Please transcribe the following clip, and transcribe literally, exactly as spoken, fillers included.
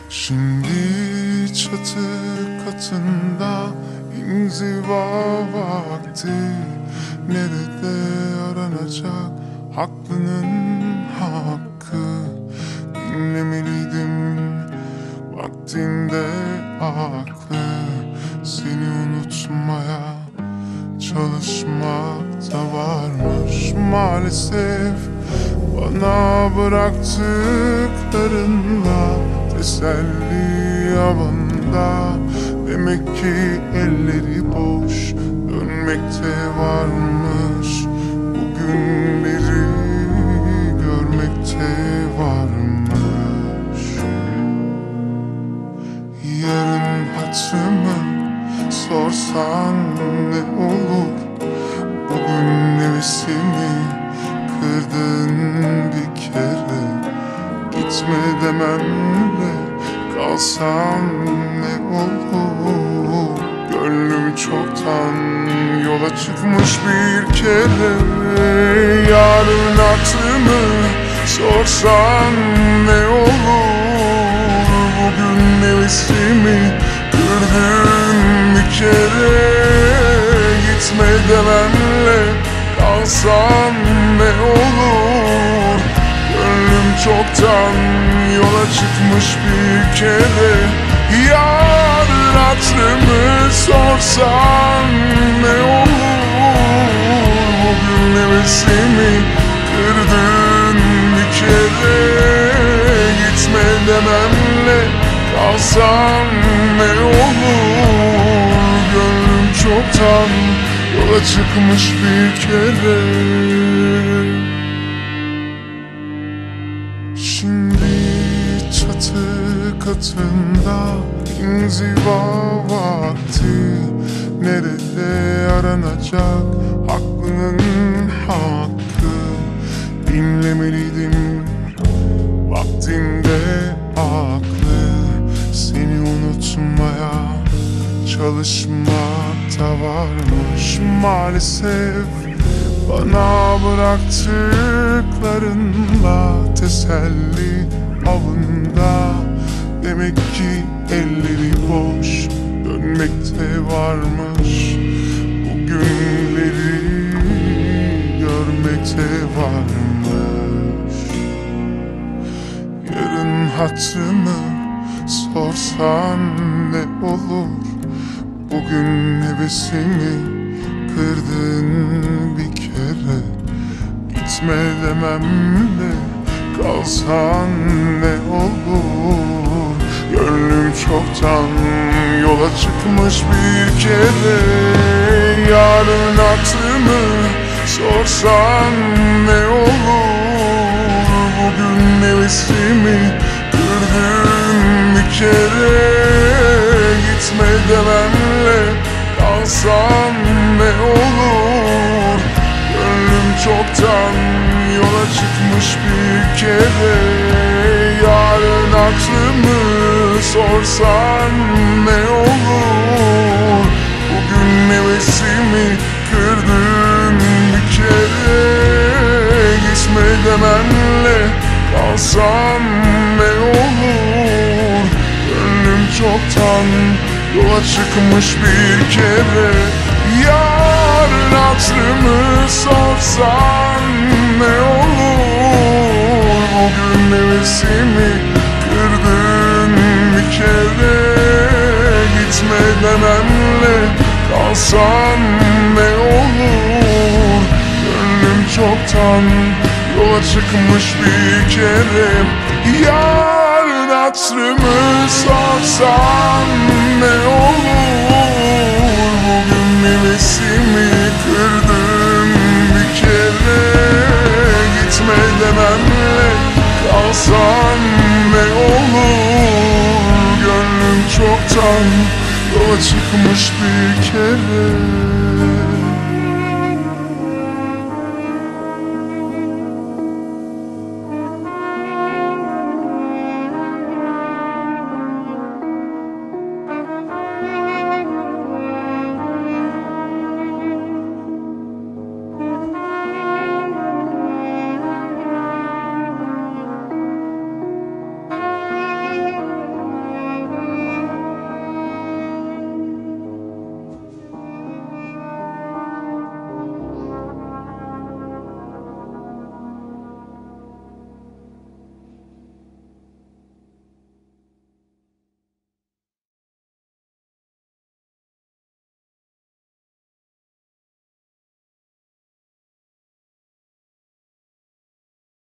Şimdi çatı katında inziva vakti. Nerede aranacak haklının hakkı? Dinlemeliydim vaktinde aklı. Seni unutmaya çalışmak da varmış maalesef. Bana bıraktıklarınla teselli avında. Demek ki elleri boş dönmekte varmış. Bugünleri görmekte varmış. Yarın hatırımı sorsan ne olur? Bugün nefesimi kırdın bir kere. Gitme dememle kalsam ne olur? Gönlüm çoktan yola çıkmış bir kere. Yarın aklımı sorsan ne olur? Bugün nefesimi kırdın bir kere. Gitme dememle kalsam ne olur? Gönlüm çoktan yola çıkmış bir kere. Yarın hatırımı sorsan ne olur? Bugün nefesimi kırdın bir kere. Gitme dememle kalsam ne olur? Gönlüm çoktan yola çıkmış bir kere. Şimdi çatı katında inziva vakti. Nerede aranacak haklının hakkı? Dinlemeliydim vaktinde aklı. Seni unutmaya çalışmak da varmış maalesef. Bana bıraktıklarınla teselli avında. Demek ki elleri boş dönmekte varmış. Bugünleri görmekte varmış. Yarın hatırımı sorsan ne olur? Bugün hevesimi kırdın bir kere. Gitme dememle kalsan ne olur? Gönlüm çoktan yola çıkmış bir kere. Yarın aklımı sorsan ne olur? Bugün nefesimi kırdın bir kere. Gitme dememle kalsam ne olur? Gönlüm çoktan yola çıkmış bir kere. Yarın aklımı sorsan ne olur? Bugün nefesimi kırdın bir kere. Gitme dememle kalsam ne olur? Gönlüm çoktan yola çıkmış bir kere. Yarın hatırımı sorsan ne olur? Bugün nefesimi kırdın bir kere. Gitme dememle kalsam ne olur? Gönlüm çoktan yola çıkmış bir kere. Yarın hatırımı sorsan ne olur? Bugün nefesimi kırdın bir kere. Gitme dememle kalsan ne olur? Gönlüm çoktan yola çıkmış bir kere.